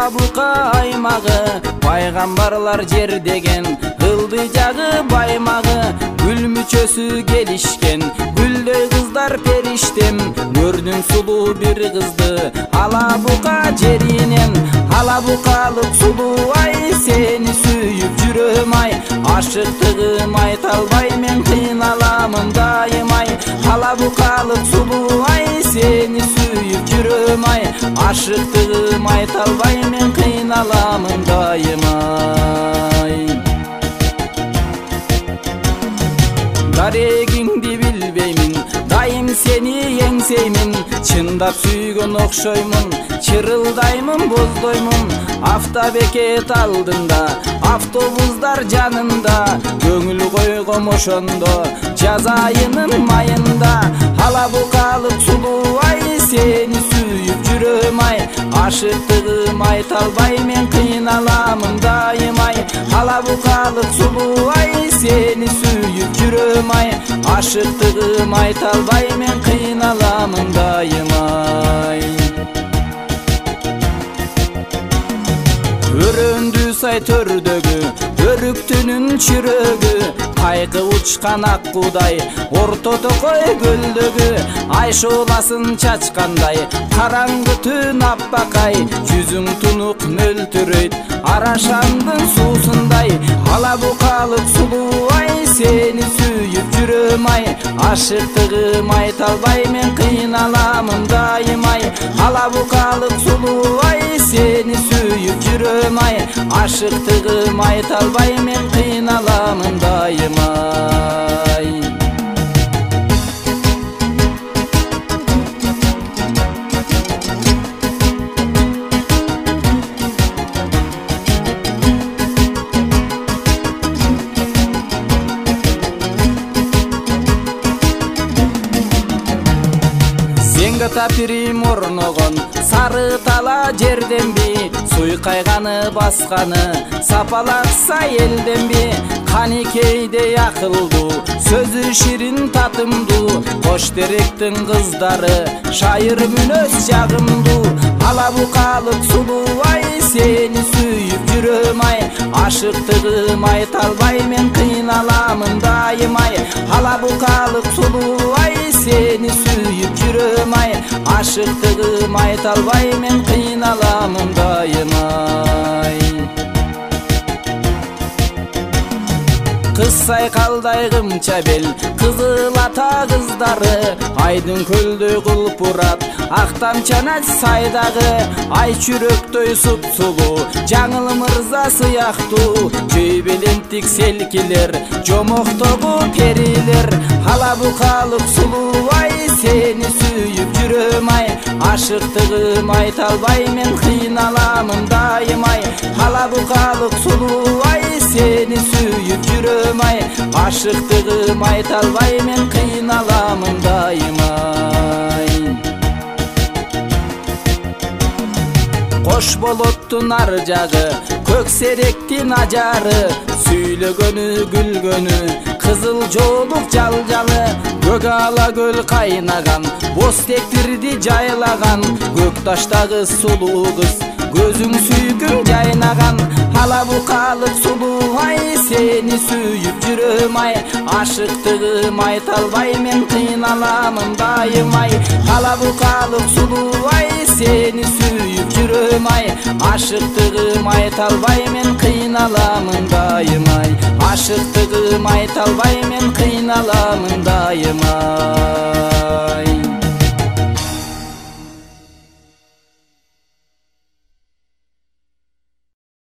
Алабука аймагы пайгамбарлар жер деген, ылдый жагы баймагы гүл мүчөсү келишкен, гүлдөй кыздар периштем, көрдүм сулуу бир кызды Алабука жеринен. Алабукалык сулуу ай, сени сүйүп жүрөм ай, ашыктыгым айта албай мен кыйналамын дайым ай. Алабукалык сулуу ай, сени сүйүп жүрөм ай, ашыктыгым айта албай мен кыйналамын дайым ай. Дарегиңди билбеймин, дайым сени эңсеймин, чындап сүйгөн окшоймун, чырылдаймын боздоймун. Автобекет алдында, автобустар жанында, көңүл койгом ошондо жаз айынын майында. Алабукалык сулуу ай, сени сүйүп жүрөм ай, ашыктыгым айта албай мен кыйналамын дайым ай. Алабукалык сулуу ай, сени сүйүп жүрөм ай, ашыктыгым айта албай мен кыйналамын дайым ай. Өрөндү сай төрдөгү, өрүктүнүн чүрөгү, кайкы учкан ак кудай, ортодогой көлдөгү, ай шооласын чачкандай, караңгы түн аппакай, жүзүң тунук мөлтүрөйт, арашандын суусундай. Алабукалык сулуу ай, сени сүйүп жүрөм ай, ашыктыгым айта албай мен кыйналамын дайым ай. Алабукалык сулуу ай, сени сүйүп жүрөм ай, ашыктыгым айта албай мен кыйналамын дайым ай. Тапирим орногон, сары тала жерден би, суйкайганы басканы, сапалакса элден би. Каникейдей акылдуу, сөзү ширин татымдуу, кош теректин кыздары, шайыр мүнөз жагымдуу. Алабукалык сулуу ай, сени сүйүп жүрөм ай, ашыктыгым айта албай мен кыйналамын дайым ай. Алабукалык сулуу ай, сени сүйүп жүрөм ай, ашыктыгым айта албай мен кыйналамын дайым ай. Кыз сайкалдай кымча бел, кызыл ата кыздары, айдын көлдөй кулпурат, ак тамчанат сайдагы, ай чүрөктөй сулуу, жаңыл мырза сыяктуу, жүй белентик селкилер, жомоктогу перилер. Алабукалык сулуу ай, сени сүйүп жүрөм ай, ашыктыгым айта албай мен кыйналамын дайым ай. Алабукалык сулуу ай, сени сүйүп жүрөм ай, ашыктыгым айта албай мен кыйналамын дайым ай. Кош болоттун ар жагы, көк серектин ажары, сүйлөгөнү күлгөнү, кызыл жоолук жалжалы, көк ала көл кайнаган, боз тектирди жайлаган, көк таштагы сулуу кыз, көзүң сүйкүм жайнаган. Алабукалык сулуу ай, сени сүйүп жүрөм ай, ашыктыгым айта албай мен кыйналамын дайым ай. Алабукалык сулуу ай, сени сүйүп жүрөм ай, ашыктыгым айта албай мен кыйналамын дайым ай, ашыктыгым айта албай мен кыйналамын дайым ай.